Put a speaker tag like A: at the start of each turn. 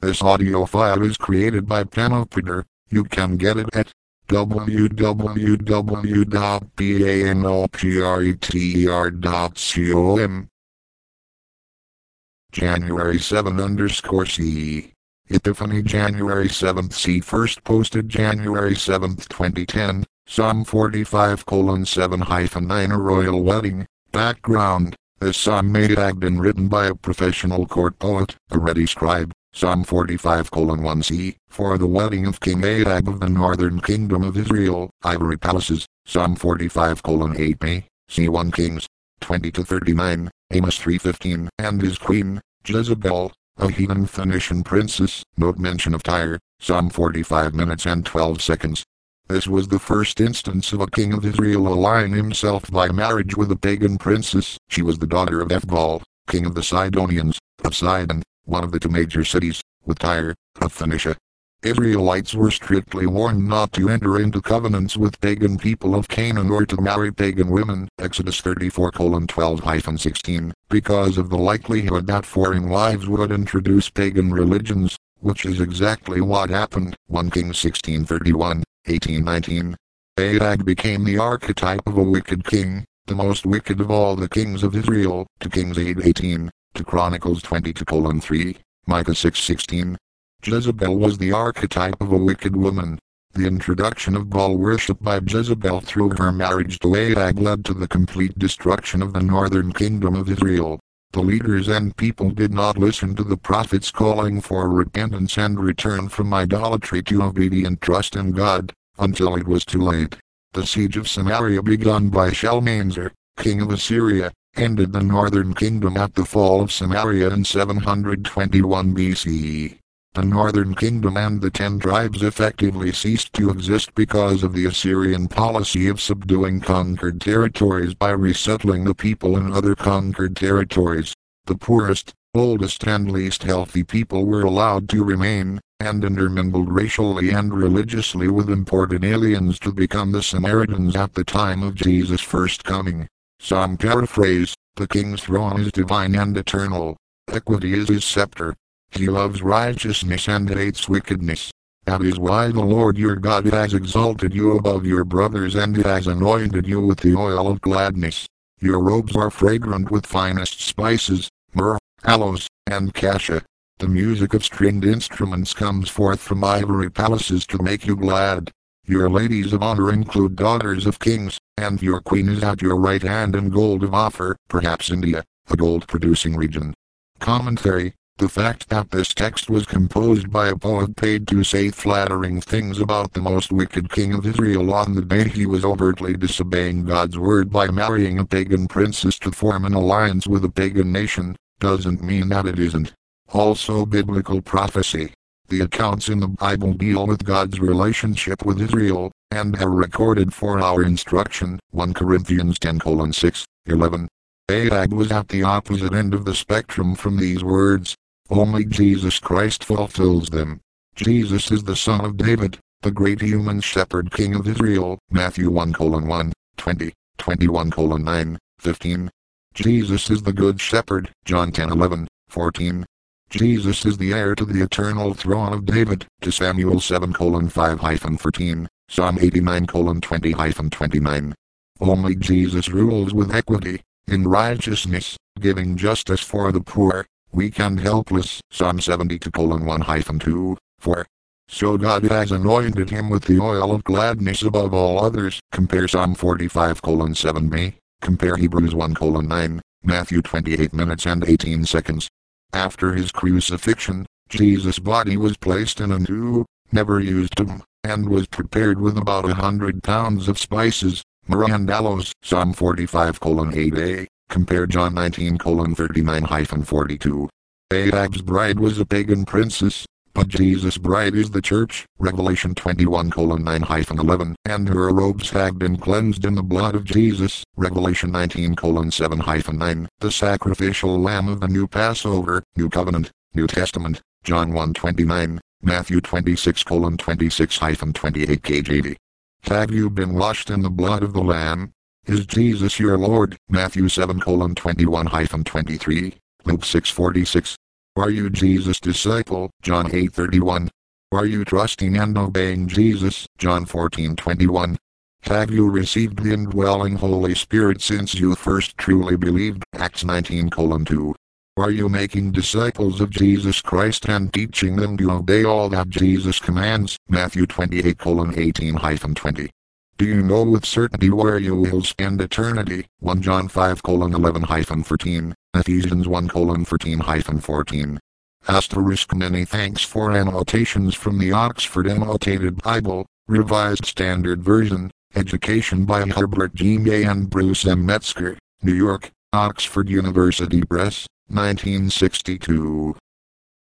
A: This audio file is created by Panopter. You can get it at www.panopter.com. January 7_C. Epiphany January 7th C. First posted January 7th 2010. Psalm 45:7-9 A royal wedding. Background. This psalm may have been written by a professional court poet, a ready scribe. Psalm 45:1 For the wedding of King Ahab of the northern kingdom of Israel, ivory palaces. Psalm 45:8 C. 1 Kings 20-39, Amos 3:15, and his queen, Jezebel, a heathen Phoenician princess. Note mention of Tyre. Psalm 45 minutes and 12 seconds. This was the first instance of a king of Israel allying himself by marriage with a pagan princess. She was the daughter of Ethbaal, king of the Sidonians, of Sidon, one of the two major cities, with Tyre, of Phoenicia. Israelites were strictly warned not to enter into covenants with pagan people of Canaan or to marry pagan women, Exodus 34:12-16, because of the likelihood that foreign wives would introduce pagan religions, which is exactly what happened. 1 Kings 16:31, 18:19. Ahab became the archetype of a wicked king, the most wicked of all the kings of Israel, to Kings 8:18, to Chronicles 22:3, Micah 6:16. Jezebel was the archetype of a wicked woman. The introduction of Baal worship by Jezebel through her marriage to Ahab led to the complete destruction of the northern kingdom of Israel. The leaders and people did not listen to the prophets calling for repentance and return from idolatry to obedient trust in God, until it was too late. The siege of Samaria begun by Shalmaneser, king of Assyria, ended the northern kingdom at the fall of Samaria in 721 BCE. The northern kingdom and the 10 tribes effectively ceased to exist because of the Assyrian policy of subduing conquered territories by resettling the people in other conquered territories. The poorest, oldest and least healthy people were allowed to remain, and intermingled racially and religiously with imported aliens to become the Samaritans at the time of Jesus' first coming. Some paraphrase, the king's throne is divine and eternal. Equity is his scepter. He loves righteousness and hates wickedness. That is why the Lord your God has exalted you above your brothers and has anointed you with the oil of gladness. Your robes are fragrant with finest spices, myrrh, aloes, and cassia. The music of stringed instruments comes forth from ivory palaces to make you glad. Your ladies of honor include daughters of kings, and your queen is at your right hand in gold of Ophir, perhaps India, a gold-producing region. Commentary. The fact that this text was composed by a poet paid to say flattering things about the most wicked king of Israel on the day he was overtly disobeying God's word by marrying a pagan princess to form an alliance with a pagan nation, doesn't mean that it isn't also biblical prophecy. The accounts in the Bible deal with God's relationship with Israel, and are recorded for our instruction. 1 Corinthians 10:6, 11. Ahab was at the opposite end of the spectrum from these words. Only Jesus Christ fulfills them. Jesus is the son of David, the great human shepherd king of Israel. Matthew 1:1, 20, 21:9, 15. Jesus is the good shepherd. John 10:11, 14. Jesus is the heir to the eternal throne of David. To Samuel 7:5-14, Psalm 89:20-29. Only Jesus rules with equity, in righteousness, giving justice for the poor, weak and helpless. Psalm 72:1-2, 4. So God has anointed him with the oil of gladness above all others. Compare Psalm 45:7b. Compare Hebrews 1:9, Matthew 28 minutes and 18 seconds. After his crucifixion, Jesus' body was placed in a new, never used tomb, and was prepared with about 100 pounds of spices, myrrh and aloes. Psalm 45:8a. Compare John 19:39-42. Ahab's bride was a pagan princess, but Jesus' bride is the church. Revelation 21:9-11. And her robes have been cleansed in the blood of Jesus. Revelation 19:7-9. The sacrificial lamb of the new Passover, New Covenant, New Testament. John 1:29. Matthew 26:26-28 KJV. Have you been washed in the blood of the Lamb? Is Jesus your Lord? Matthew 7:21-23, Luke 6:46. Are you Jesus' disciple? John 8:31. Are you trusting and obeying Jesus? John 14:21. Have you received the indwelling Holy Spirit since you first truly believed? Acts 19:2. Are you making disciples of Jesus Christ and teaching them to obey all that Jesus commands? Matthew 28:18-20. Do you know with certainty where you will spend eternity? 1 John 5:11-14, Ephesians 1:13-14. Asterisk. Many thanks for annotations from the Oxford Annotated Bible, Revised Standard Version, Education by Herbert G. May and Bruce M. Metzger, New York, Oxford University Press, 1962.